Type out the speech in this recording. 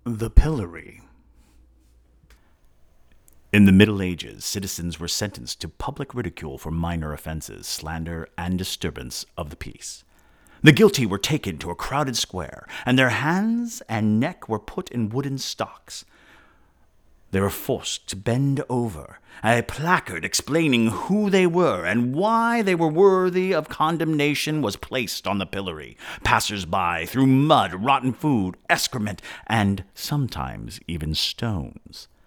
The pillory. In the Middle Ages, citizens were sentenced to public ridicule for minor offenses, slander, and disturbance of the peace. The guilty were taken to a crowded square, and their hands and neck were put in wooden stocks. They were forced to bend over, and a placard explaining who they were and why they were worthy of condemnation was placed on the pillory. Passers-by threw mud, rotten food, excrement, and sometimes even stones.